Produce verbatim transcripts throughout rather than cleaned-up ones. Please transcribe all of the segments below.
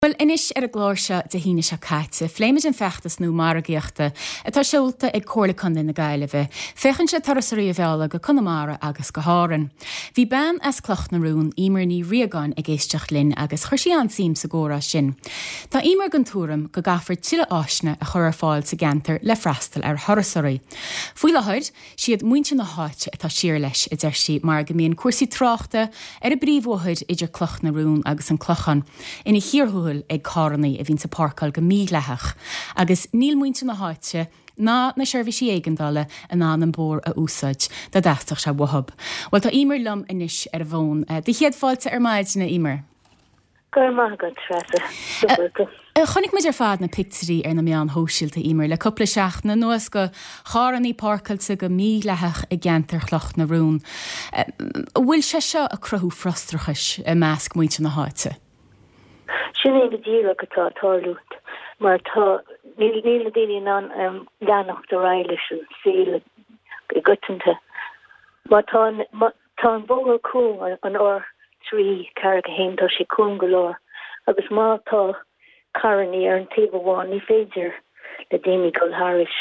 Well, inis ar a glóirse de híine se caite, fléimeid an feachtas nó maragaíochta, atá seolta ag cóirlachan na gaiileh, fechann se tarasarí a bheala go Conamara agus go háran. Bhí ban as cloch na rún imar ní riagáin ag éisteach linn agus chuirsí an sim sa góra sin. Tá imar gan túram go gafar tiile áisne a chur ar fáil sa gentar le freistal ar tharasarí. Fuoi lehuid, siad muinte na háite atá siar leis i d si mar go mbíonn cuasaí tráchta ar a bríomhóid idir cloch na rún agus an clochan. Ina hiorthúil ag cárannaí a bhín sa parcail go mí lethach, agus níl muinte na háite ná na seirbhísí éigeandála a ná an bór a úsáid de deach se wahab. Well, tá imar lom inis ar bhón. Dí chiad fáilte ar maid na imar? Gur mágad trasa. Chonig muid ar fad na picturí ar na meán hóisiilta imar le coppla seach na nuas go chárannaí parcailte go mí lethach i gceantar chloch na rún. Bhfuil se seo a cruthú frostrachais a measc muinte na háite? Sin é go díra go tá tálút, mar tá níl níl daoine an leanach do ráile sin síle go gutanta. Má tá tá an bógal cún an or trí carga héin tá sé cún go leir, agus má tá carnaí ar an taobh bháin ní féidir le daoine go háris.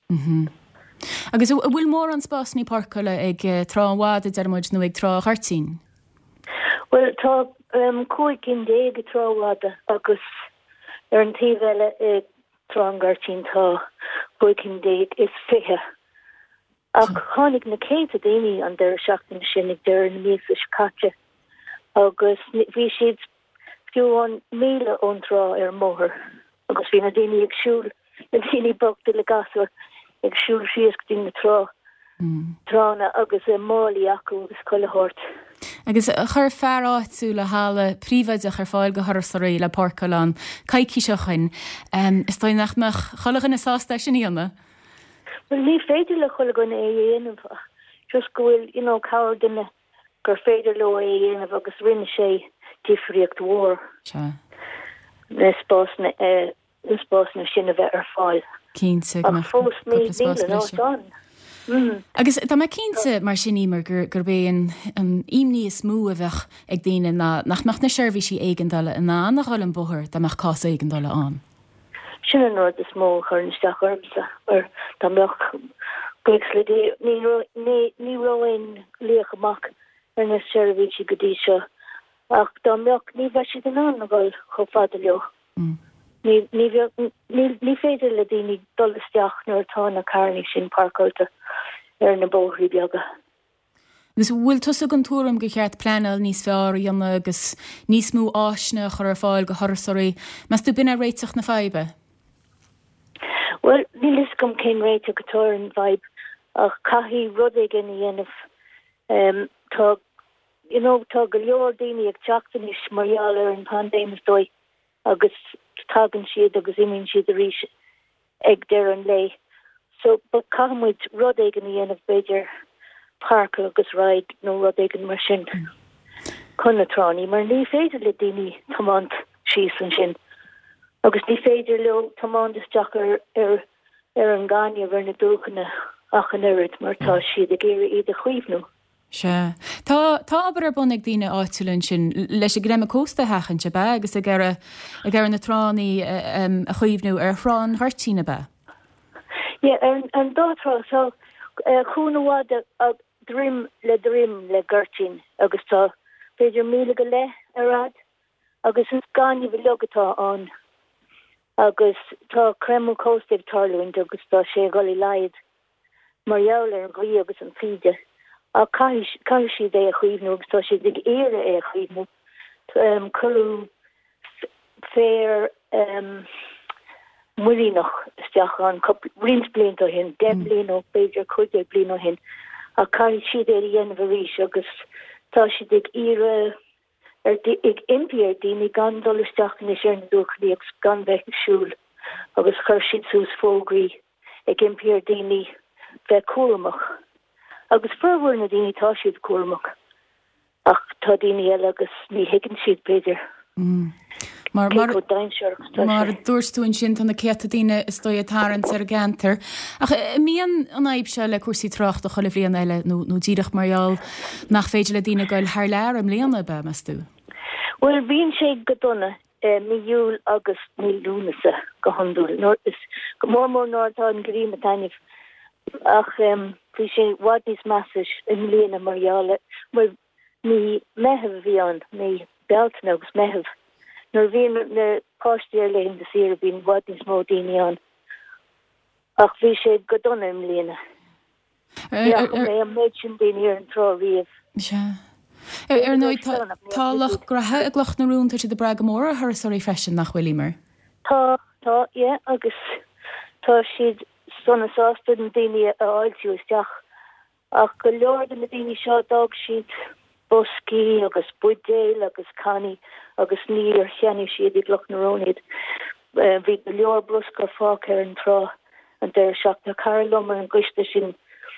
Agus bhfuil mór an spásnaí parcaile ag trámhád a dermuid nó ag trá chartín? Well, tá um, cúig cin déag tráháda agus ar an tíhile ag trángartín tá cúig cin déag is fithe. Ach chánig na céit a daoine an deir seachtain sin ag deir na míos is caite. Agus bhí siad fiúán míle ón trá ar móthir. Agus bhí na daoine ag siúil, na daoine bogta le gasúir ag siúil sios go dtí na trá. Trána agus é málaí acu agus coilethort. Agus chur fear áitú le hála príomhaide ar fáil go tharasarí le parcailán caiicí seochain. Is tá nach meach cholagan na sásta sin íonna? Well, ní féidir le cholagan é dhéanamh. Just go bhfuil, you know, cabhar duine gur féidir le é dhéanamh agus rinne sé difríocht mhór. Se. Na spásna na spásna sin a bheith ar fáil. Cínte Ach fós ní níl an áán. Agus tá me cínte mar sin imar gur gur bé an imní is mú a bheith ag daine nach meach na seirbhísí éigeandála a ná nach gáil an bóthir de meach cása éigeandála an. Sin an nóir is mó chuirnisteach ormsa ar tá meach goigs le ní roin léach amach ar na seirbhísí go dtí seo ach tá meach ní bheith siad an an a gáil cho fada leo. Ní féidir le daoine dolasteach nuair atá na carnaí sin parcailte ar na bóthrí beaga. Agus bhfuil tusa an túram go cheart pleanal níos fearr dhéanana agus níos mú áisne chur ar fáil go tharasarí, mas tú bina réiteach na feibe? Well, ní lis gom cén réite go tóir an feibe ach caithí rud ag in dhéanamh tá you know tá go leor daoine ag teachtanis mariaal ar an pandémas dói agus tagan siad agus imíonn siad a rís ag deir an lei. So, but camuid rud ag in dhéanamh beidir parcail agus raid nó rud ag an mar sin chuna tránaí, mar ní féidir le daoine tamáint síos an sin. Agus ní féidir le tamáint isteach ar ar an gáine ar na dúchanna ach an irid mar tá siad a géire iad a chuomhnú. Se. Tá tá aber ar bunnig daoine áitiúlann sin leis a gréime cósta hechann se be agus a gceire a gceire na tránaí a chuomhnú ar thrán hartína be. Yeah, and and dátrá so chúnahá a drim le drim le gartín agus tá féidir míle go le arad agus is gáine bhí legatá an agus tá cremú cóstig tarluint agus tá sé gáí laid marall ar an grí agus an fiide a cai si é a chuomhnú agus tá sé dig éire é a chuomhnú choú fér muí noch isteach an rins blin ó hin, de blin ó beidir chuide blin ó hin a cai siad é dhéanamh rís agus tá si ag ire ar ag impiar daoine gan dolisteach na sé na dúchaí agus gan bheith siúil agus chuir siad sús fógraí ag impiar daoine bheith cuaramach agus fuhfuir na daoine tá siad cuaramach ach tá daoine eile agus ní higann siad beidir. Mar mar mar dúirstún sin an na céta daine is dó atarint ar gentar. Ach míon an aib se le cuasí trocht a chola bhíon eile nó díireach marall nach féidir le daine goil thar leir am léana be meas tú? Well, bhíonn sé go donna miúil agus ní lúnasa go handúil. Nor is go mór mór nóirtá an gríime taineh ach fi sé wadnís massas in líana mariale mar ní meheh bhí an ní beltan agus meheh. Nor bhíon na páistíir léim de sir bhín wadnís mó daoine an ach bhí sé go donna im líana. Ja mé an méid sin daoine ar an trá riamh. Er nooit tálach grathe a gloch na rún tuair de brag mór a thar soirí freisin nach bhfuilímar. Tá tá é agus tá siad sonna sásta an daoine a áiltiú isteach ach go leor na daoine seo dag siad boscí agus budéil agus cani agus níor cheanú siad i gloch na rónid. Bhí go leor brusca fág ar an trá an deir seach na carlumar an gcuiste sin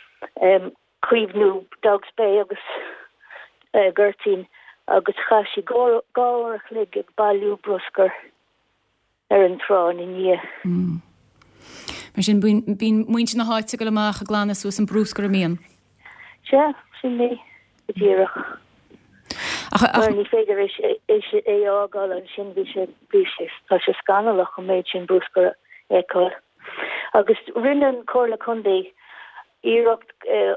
cuimhnú Dogs Bay agus Uh, Gertín agus chaisi gáach lig ag bailú bruscar ar an trán in ní. Mar sin bín muinte na háite go amach a glána sús an brúscar a míon. Se sin mé godíireach. ní féidir is é ágáil an sin bhí sé bhí sé tá sé scanalach an méid sin brúscar éáil. Agus rinne cóla chundé íirecht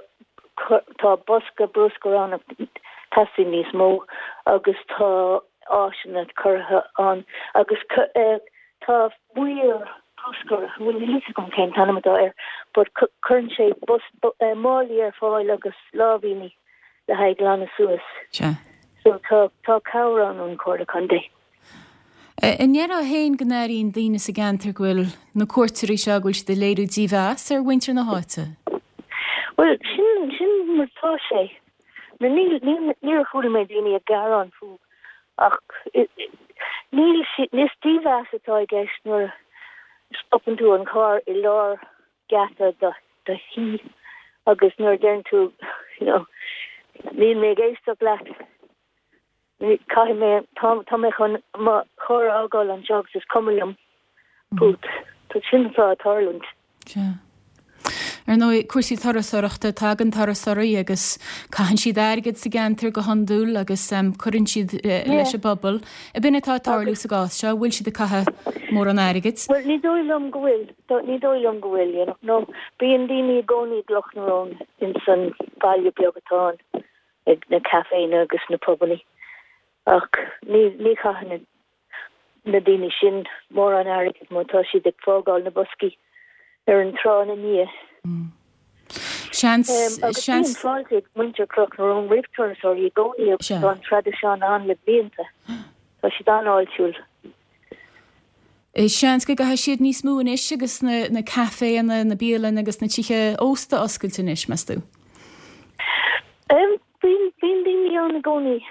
tá bosca brúscar an tasí níos mó agus tá áisina chutha an agus tá buír brúscar bhfuil lí gom céim tanamtá ar bud chun sé málaí ar fáil agus lábhíní le haid lána suas. So tá tá cabhrán an cóla chundé. Inéar a héin gnéirín daoine sa gantar ghfuil na cuairtarí seo ghfuil si de léirú díomhas ar winter na háite? Well, sin sin martá sé. Na ní ní chuúla mé daoine a garán fú ach ní níos díomhas atá gceist nuair stopan tú an cá i lár gata de hí agus nuair dearn tú ní mé géisteach leat. Cai mé tá mé chun chóir ágáil an jogs is cumlumm pút tá sin fá atarland. Ar nó cuasí tarasachta tagan tarasaí agus caihan siad airgad sa gantar go handúil agus chuann siad leis a bobbal. A bina tá tarlú sa gás seo bhfuil siad a cathe mór an airgad? Well, ní dóilm go bhfuil, ní dóilm go bhfuil, nó bíon daoine gcónaí gloch na rón in san bailú beagtáin ag na caféine agus na pobalí. Ach ní ní caihan na daoine sin mór an airgad má tá siad ag fágáil na boscí ar an trán a ní. Seans seans fáilte muintear croch na rón riptúir or i gcónaí an tradiisián an le blianta. Tá si dá áiltiúil. Seans go gathe siad níos mú in is agus na café an na bíalan agus na tíe ósta oscailte inis meú? Bhíon daoine an na gcónaí,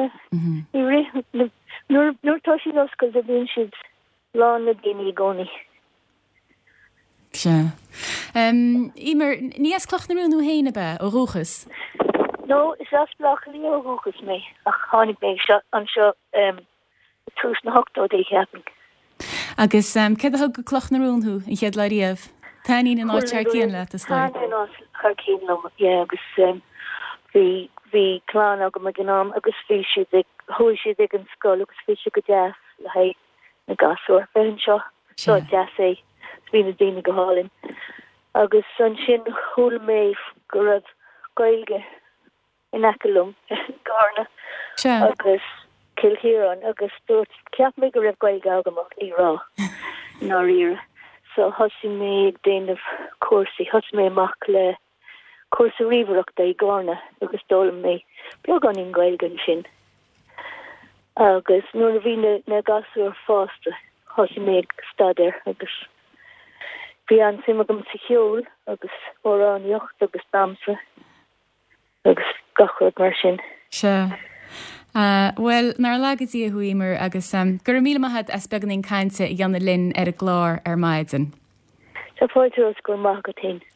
nuair tá siad oscailte a bhíonn siad lá na daoine gcónaí. Se. Imer níos cloch na rúnú héine be ó rúchas? No, is as blach lí ó rúchas mé ach chánig mé an seo tús na hochtó é cheapan. Agus cé a thug go cloch na rúnú i chead le riamh? Taín an átear cían le a stáid? Táin an chucín agus bhí bhí chlán aga me gnám agus bhí siad thuail siad ag an scoil agus bhí si go deas le haid na gasúir feann seo seo deas é. Bhín a daoine go hálinn. Agus san sin thuúil mé go raibh gailge in Acolum Garna agus Kilhíran agus dúirt ceap mé go raibh gailge agamach í rá ná riire. So thosaí mé ag déanamh cuasaí, thos mé amach le cuasa ríomhaireachta i Garna agus dólam mé beag an in gailge sin. Agus nuair a bhí na gasúir fásta thosaí mé ag stadair agus bhí an simagam sa cheol agus óráníocht agus damsa agus gachard mar sin. Se. Well, nar lagad í a thuímar agus gur míle maithad as began in cainte i dhéanna linn ar a glár ar maidin. Tá fáilte os gur maith go tain.